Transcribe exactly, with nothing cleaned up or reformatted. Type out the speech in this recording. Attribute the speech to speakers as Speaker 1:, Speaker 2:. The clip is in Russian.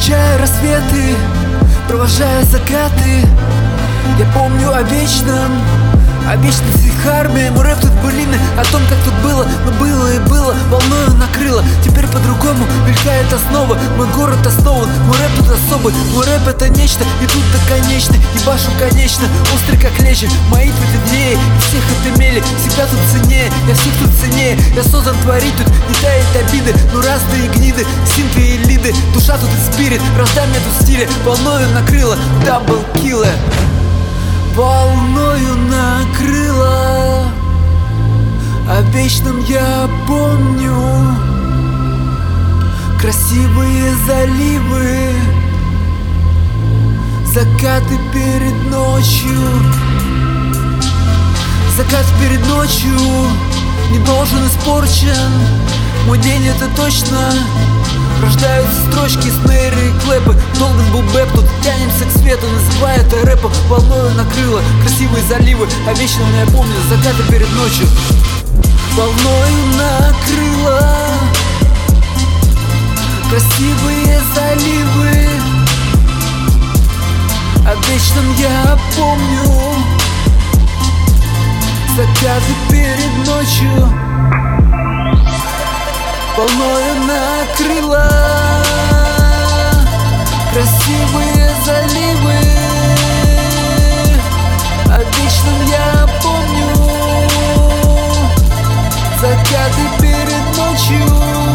Speaker 1: Встречая рассветы, провожая закаты, я помню о вечном, о вечности их армии. Мой рэп тут былины о том, как тут было, но было и было, волною накрыло. Теперь по-другому мелькает основа. Мой город основан, мой рэп тут особый. Мой рэп это нечто, и тут до конечной. Ебашу конечно, острый как лезвие. Мои тут идеи, всех отымели. Себя тут ценнее, я всех тут ценнее. Я создан творить, тут не тает обиды, но разные гниды, синты и лиды. Душа тут и спирит, рождай меня тут в стиле. Волною накрыло, дабл киллер. Волною накрыло, о вечном я помню. Красивые заливы, закаты перед ночью. Закат перед ночью не должен испорчен. Мой день это точно. Рождаются строчки, снейры и клэпы. Долбин был бэп, тут тянемся к свету. Называя это рэпом, волною накрыло. Красивые заливы, о вечном я помню. Закаты перед ночью. Волною накрыло, красивые заливы, о вечном я помню. Закаты перед ночью. Волною накрыло, красивые заливы, о вечном я помню. Закаты перед ночью.